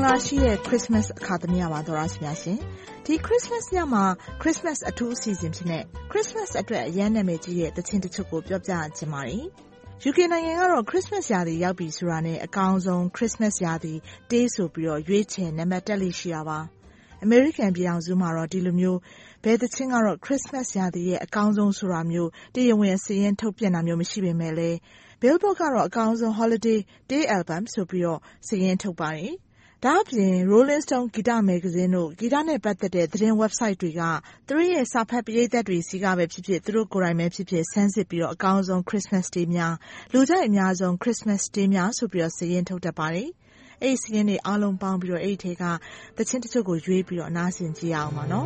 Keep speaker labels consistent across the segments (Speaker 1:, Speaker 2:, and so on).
Speaker 1: င်္ဂလာရှိတဲ့ Christmas အခါသမယပါတော်ရရှိများရှင်ဒီ Christmas ညမှာ Christmas အထူးအစီအစဉ်ဖြစ်တဲ့ Christmas အတွက်အရန်နာမည်ကြီးတဲ့သချင်းတချို့ကိုပြောပြချင်ပါတယ် UK နိုင်ငံကတော့ Christmas ရာသီရောက်ပြီဆိုတာနဲ့အကောင်းဆုံး Christmas ရာသီ Day ဆိုပြီးတော့ရွေးချယ်နံပါတ်တက်လိရှိတာပါ American ပြည်ထောင်စုမှာတော့ဒီလိုမျိုးဘယ်သချင်းကတော့ Christmas ရာသီရဲ့အကောင်းဆုံးဆိုတာမျိုးတရားဝင်စာရင်းထုတ်ပြန်တာမျိုးမရှိပေမဲ့လည်း Billboard ကတော့အကောင်းဆုံး Holiday Day Album ဆိုပြီးတော့စာရင်းထုတ်ပါတယ် ဒါအပြင် Rolling Stone ဂီတမဂ္ဂဇင်းတို့ဂီတနဲ့ပတ်သက်တဲ့သတင်း website တွေကသူတို့ရဲ့စာဖတ်ပရိသတ်တွေစီကပဲဖြစ်ဖြစ်သူတို့ကိုယ်တိုင်ပဲဖြစ်ဖြစ်ဆန်းစစ်ပြီးတော့အကောင်းဆုံး Christmas Day များလူကြိုက်အများဆုံး Christmas Day များဆိုပြီးတော့စာရင်းထုတ်တတ်ပါတယ် အဲ့ဒီစာရင်းတွေအားလုံးပေါင်းပြီးတော့အဲ့ဒီထဲကသချင်းတချို့ကိုရွေးပြီးတော့နားဆင်ကြည့်အောင်ပါနော်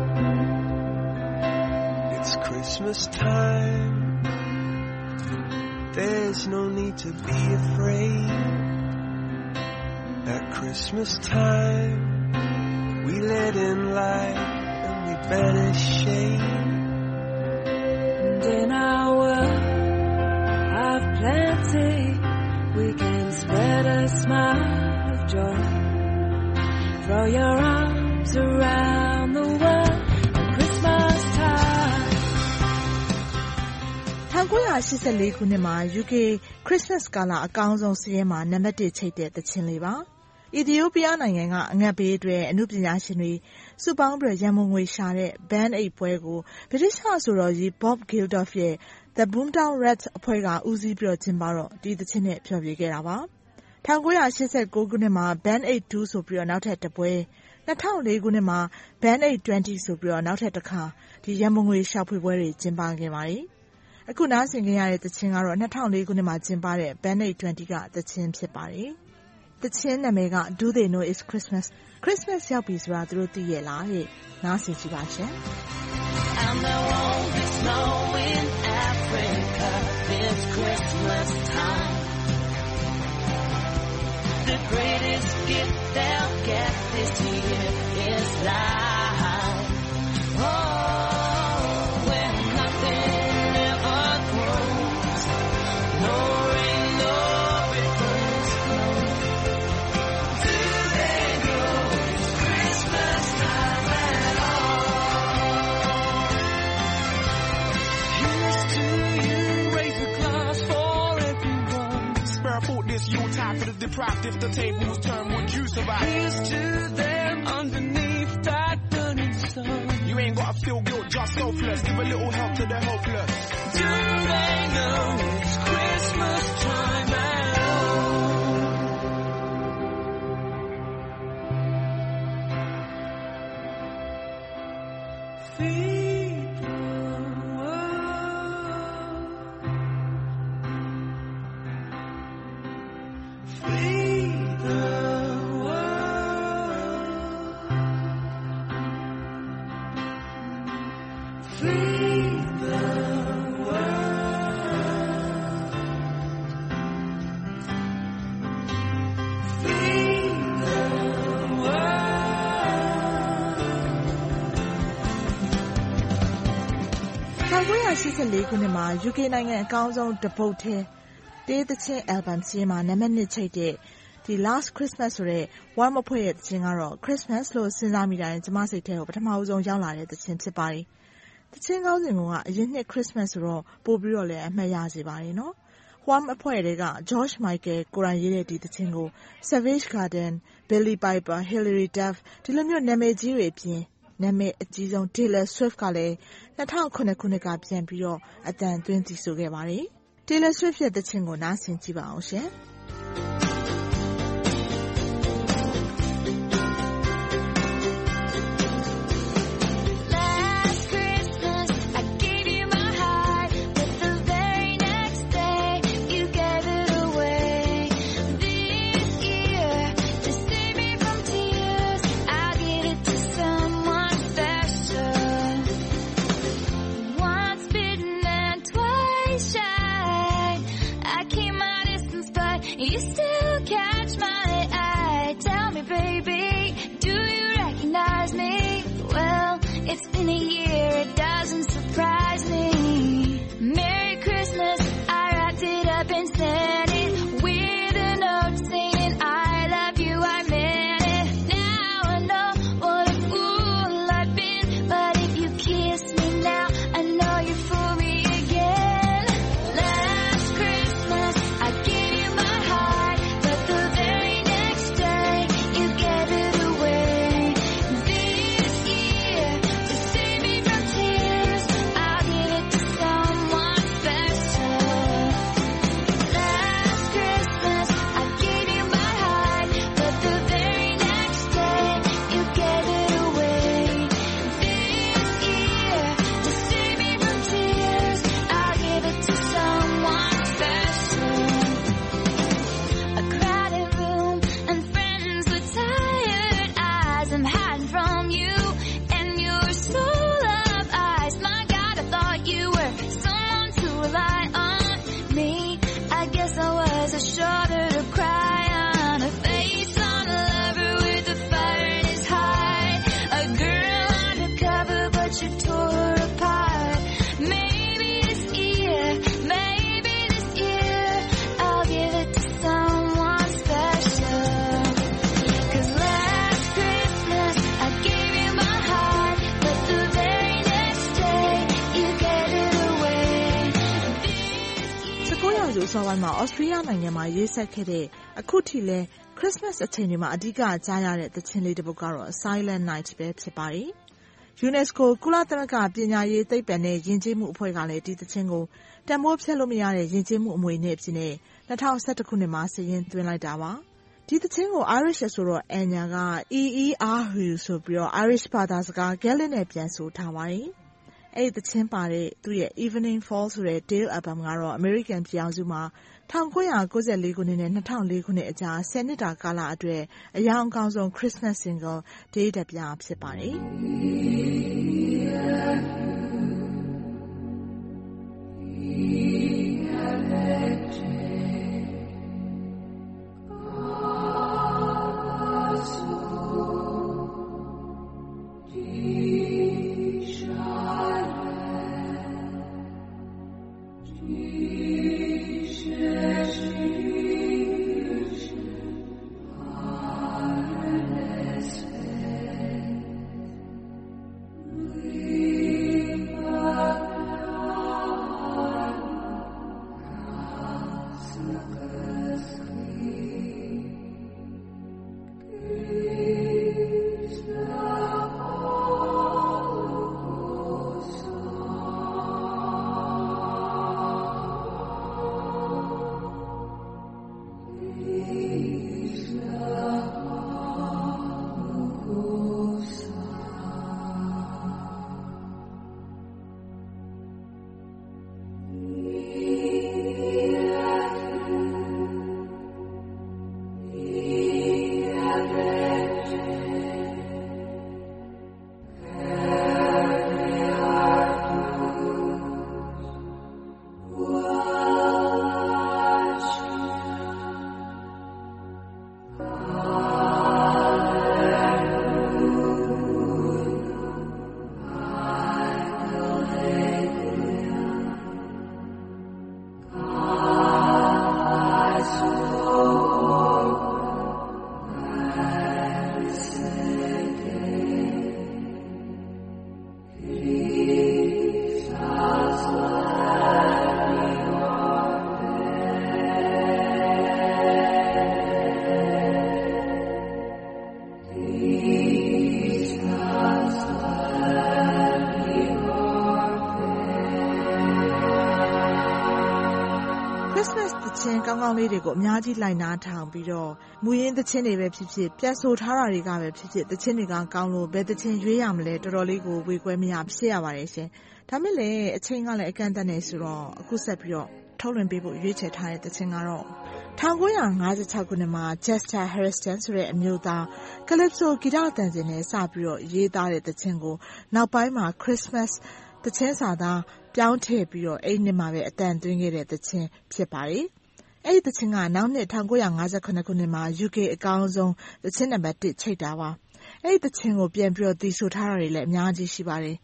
Speaker 2: It's Christmas time There's no need to be afraid At Christmas time, we let in light and we banish shame.
Speaker 3: And in our world of plenty, we can spread a smile of joy. Throw your arms around the world at Christmas time.
Speaker 1: 1984 ခုနှစ်မှာ UK Christmas ကာလအကောင်းဆုံးစာရင်းမှာနံပါတ်1ချိတ်တဲ့သချင်းလေးပါ Ethiopia နိုင်ငံကအငတ်ဘေးအတွက်အမှုပညာရှင်တွေစုပေါင်းပြီးရန်ပုံငွေရှာတဲ့ Band Aid ပွဲကို British ဆိုတော်ကြီး Bob Geldof ရဲ့ The Boomtown Rats အဖွဲ့ကဦးစီးပြီးကျင်းပတော့ဒီသချင်းနဲ့ဖျော်ဖြေခဲ့တာပါ 1989 ခုနှစ်မှာ Band Aid 2 ဆိုပြီးနောက်ထပ်တစ်ပွဲ 2004 ခုနှစ်မှာ Band Aid 20 ဆိုပြီးနောက်ထပ်တစ်ခါဒီရန်ပုံငွေရှာဖွေပွဲတွေကျင်းပခဲ့ပါတယ်အခုနားဆင်ကြရတဲ့သချင်းကတော့ 2004 ခုနှစ်မှာကျင်းပတဲ့ Band Aid 20 ကသချင်းဖြစ်ပါတယ်သချင်းနာမည်က Do They Know It's Christmas Christmas ရောက်ပြီဆိုတာသူတို့သိရဲ့လားတဲ့နားဆင်ကြည့်ပါရှင်
Speaker 3: And there won't be snow in Africa this Christmas time The greatest gift they'll get this year is life Oh, where nothing ever grows No rain, no ribbons flow Do they know it's Christmas time at all?
Speaker 2: Here's to you, raise a glass for everyone. Spare a thought this Yuletide for the deprived. If the tables turn, would you survive? Here's to them underneath that burning sun. You ain't gotta feel guilt, just selfless. Give a little help to the helpless. Do they know it's Christmas time at all? Feed the world. Feed the world. Feed the world. Feed the
Speaker 1: 1984 ခုနှစ်မှာ UK နိုင်ငံအကောင်းဆုံးတပုတ်ထဲတေးသချင်း album စီးမှာနံပါတ်1ချိတ်တဲ့ဒီ Last Christmas ဆိုတဲ့ Warm အဖွဲ့ရဲ့သချင်းကတော့ Christmas လို့စဉ်းစားမိတိုင်းကျမစိတ်ထဲကိုပထမဆုံးရောက်လာတဲ့သချင်းဖြစ်ပါတယ်သချင်းကောင်းစဉ်ကအရင်နှစ် Christmas ဆိုတော့ပို့ပြီးတော့လည်းအမှတ်ရစေပါတယ်နော် Warm အဖွဲ့တွေက George Michael ကိုယ်တိုင်ရေးတဲ့ဒီသချင်းကို Savage Garden, Billy Piper, Hilary Duff ဒီလိုမျိုးနာမည်ကြီးတွေအပြင်နာမည်အကြီးဆုံး Taylor Swift ကလည်း2009 ခုနှစ်ကပြန်ပြီးတော့အတန်သွင်းသီဆိုခဲ့ပါတယ် Taylor Swift ရဲ့သချင်းကိုနားဆင်ကြည့်ပါအောင်ရှင်
Speaker 3: You still catch my eye. Tell me, baby, do you recognize me? Well, it's been a year, it doesn't surprise me. Merry Christmas, I wrapped it up and sent it with a note saying I love you, I meant it. has a shoulder to cry on, a face on a lover with a fire in his heart, a girl undercover but you tore her apart. Maybe this year I'll give it to someone special. 'Cause last Christmas I gave you my heart, but the very next day you gave it away.
Speaker 1: 19ရာစုအစောပိုင်းမှာဩစတြေးလျနိုင်ငံမှာရေးဆက်ခဲ့တဲ့အခုထိလဲခရစ်စမတ်အချိန်တွေမှာအဓိကကြားရတဲ့သီချင်းလေးတစ်ပုဒ်ကတော့ Silent Night ပဲဖြစ်ပါတယ်။ UNESCO ကုလသမဂ္ဂပညာရေးသိပ္ပံနဲ့ယဉ်ကျေးမှုအဖွဲ့ကလည်းဒီသီချင်းကိုတန်ဖိုးဖြတ်လို့မရတဲ့ယဉ်ကျေးမှုအမွေအနှစ်အဖြစ်နဲ့2011ခုနှစ်မှာစာရင်းသွင်းလိုက်တာပါ။ဒီသီချင်းကို Irish ဆိုတော့ Anya က EERU ဆိုပြီးတော့ Irish ဘာသာစကား Gaelic နဲ့ပြန်ဆိုထားပါတယ်။အဲ့ဒီသချင်းပါတဲ့သူ့ရဲ့ Evening Fall ဆိုတဲ့ Dale album ကတော့ American ပြည်အောင်စုမှာ1994ခုနှစ်နဲ့2004ခုနှစ်အကြား10နှစ်တာကာလအတွက်အယောင်အကောင်းဆုံး Christmas single ဒေးဒပြဖြစ်ပါတယ်ကောင်းကောင်းလေးတွေကိုအများကြီးလိုက်နာထောင်ပြီးတော့မူရင်းသချင်းတွေပဲဖြစ်ဖြစ်ပြန်ဆိုထားတာတွေကပဲဖြစ်ဖြစ်သချင်းတွေကကောင်းလို့ဘယ်သချင်းရွေးရမလဲတော်တော်လေးကိုဝေခွဲမရဖြစ်ရပါတယ်ရှင်ဒါမဲ့လည်းအချိန်ကလည်းအကန့်အသတ်နေဆိုတော့အခုဆက်ပြီးတော့ထုတ်လွှင့်ပေးဖို့ရွေးချယ်ထားတဲ့သချင်းကတော့1956ခုနှစ်မှာ Chester Harrison ဆိုတဲ့အမျိုးသား Calypso ဂီတသံစဉ်နဲ့စပြီးတော့ရေးသားတဲ့သချင်းကိုနောက်ပိုင်းမှာ Christmas သချင်းစာသားပြောင်းထည့်ပြီးတော့အဲ့နှစ်မှာပဲအတန်သွင်းခဲ့တဲ့သချင်းဖြစ်ပါတယ်အဲ့ဒီသချင်းကနောက်နှစ်1958ခုနှစ်မှာ UK အကောင်းဆုံးသချင်းနံပါတ်1ချိတ်တာပါအဲ့ဒီသချင်းကိုပြန်ပြီးတော့တည်ဆိုထားတာတွေလည်းအများကြီးရှိပါတယ်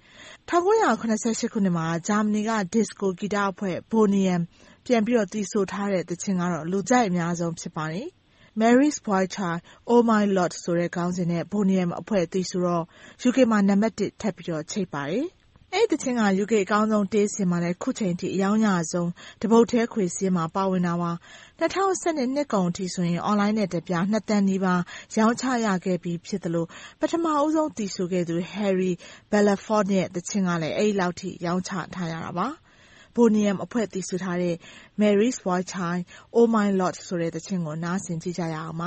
Speaker 1: 1988ခုနှစ်မှာဂျာမနီက disco ဂီတအဖွဲ့ Boniem ပြန်ပြီးတော့တည်ဆိုထားတဲ့သချင်းကတော့လူကြိုက်အများဆုံးဖြစ်ပါတယ် Mary's Boy Child Oh My Lord ဆိုတဲ့ခေါင်းစဉ်နဲ့ Boniem အဖွဲ့တည်ဆိုတော့ UK မှာနံပါတ်1ထပ်ပြီးတော့ချိတ်ပါတယ်အဲ့ဒီသချင်းက UK အကောင်းဆုံးတေးစင်မှာလည်းခုချိန်ထိအယောင်ရဆုံးတပုတ်သေးခွေစင်းမှာပါဝင်တာပါ2012နှစ်ကုန်အထိဆိုရင် online နဲ့တပြား2တန်းနီးပါးရောင်းချရခဲ့ပြီးဖြစ်တယ်လို့ပထမအဆုံးတည်ဆိုခဲ့သူ Harry Belafonte ရဲ့သချင်းကလည်းအဲ့ဒီလောက်ထိရောင်းချထားရတာပါ Boniem အဖွဲ့တည်ဆိုထားတဲ့ Mary's Boy Child Oh My Lord ဆိုတဲ့သချင်းကိုနားဆင်ကြည့်ကြရအောင်ပါ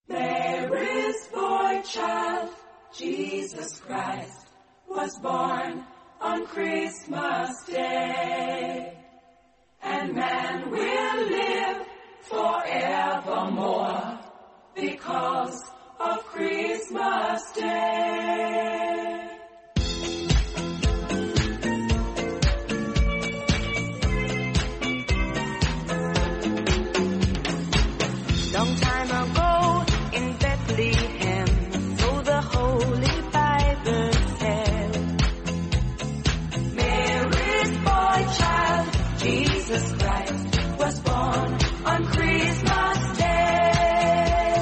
Speaker 4: Mary's Boy Child Jesus Christ was born on Christmas Day, and man will live forevermore because of Christmas Day.
Speaker 5: Long time ago in Bethlehem, so the Holy Bible said,
Speaker 4: Mary's boy child, Jesus Christ, was born on Christmas Day.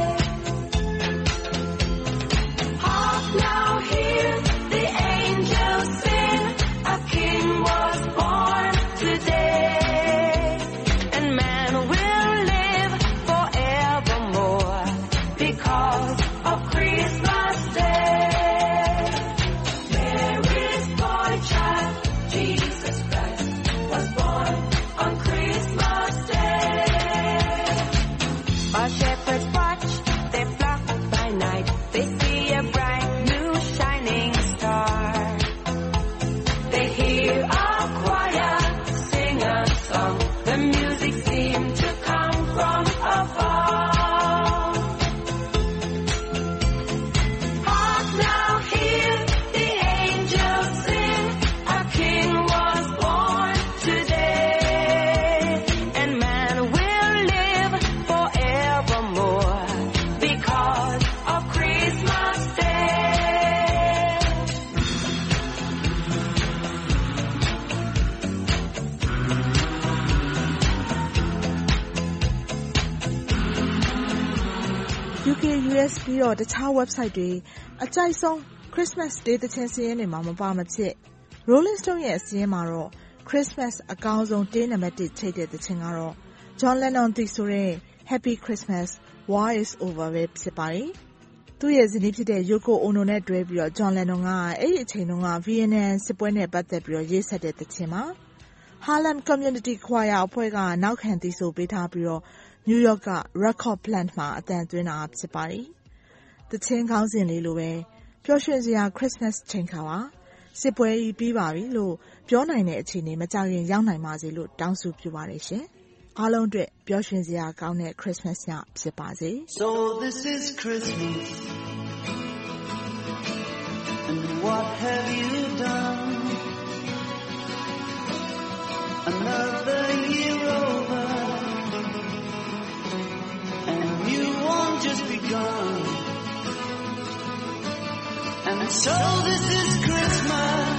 Speaker 4: Hark now, hear the angels sing, a king was born today,
Speaker 5: and man will live forevermore
Speaker 4: because of Christmas Day. Mary's boy child, Jesus Christ, was born on Christmas Day.
Speaker 5: While shepherds watch their flock by night, they see a bright new shining star.
Speaker 4: They hear a choir sing a song. The music seemed to come from afar. Hark now, hear the angels sing. A king was born
Speaker 5: Today, and man will live forevermore
Speaker 4: because of Christmas Day.
Speaker 1: UK US ပြီးတော့တခြား website တွေအကြိုက်ဆုံး Christmas Day တခြင်းစည်းရင်းတွေမှာမပါမဖြစ် Rolling Stone ရဲ့စည်းရင်းမှာတော့ Christmas အကောင်းဆုံး Day နံပါတ် 1 ချိတ်တဲ့တခြင်းကတော့ John Lennon တည်ဆိုတဲ့ Happy Christmas War is Over ပဲဖြစ်ပါတယ်။သူ့ရဲ့ဇနီးဖြစ်တဲ့ Yoko Ono နဲ့တွဲပြီးတော့ John Lennon ကအဲ့ဒီအချိန်တုန်းက Vietnam စစ်ပွဲနဲ့ပတ်သက်ပြီးတော့ရေးဆက်တဲ့တခြင်းမှာ Harlem Community Choir အဖွဲ့ကနောက်ခံတည်ဆိုပေးထားပြီးတော့ New York က Record Plant မှာအသံသွင်းတာဖြစ်ပါတယ်။တခြင်းခေါင်းစဉ်လေးလိုပဲပျော်ရွှင်စရာ Christmas ချိန်ခါပါစစ်ပွဲကြီးပြီးပါပြီလို့ပြောနိုင်တဲ့အခြေအနေမကြောက်ရင်ရောက်နိုင်ပါစေလို့တောင်းဆိုပြုပါတယ်ရှင်။အားလုံးအတွက်ပျော်ရွှင်စရာကောင်းတဲ့ Christmas ညဖြစ်ပါစေ။
Speaker 6: So this is Christmas, and what have you done? Another year over, and you won't just begun. And so this is Christmas.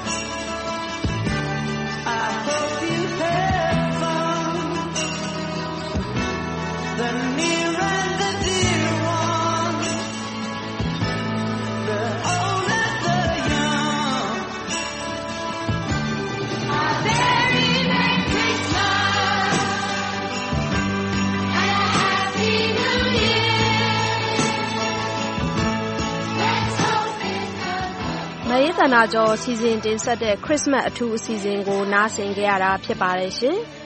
Speaker 6: I hope you had fun. The near and the dear one, the old and the young.
Speaker 3: A very Merry Christmas and a Happy New Year. Let's hope it comes.
Speaker 7: မရေးတနာကျော်စီစဉ်တင်ဆက်တဲ့ Christmas အထူးအစီအစဉ်ကိုနားဆင်ကြရတာဖြစ်ပါတယ်ရှင်။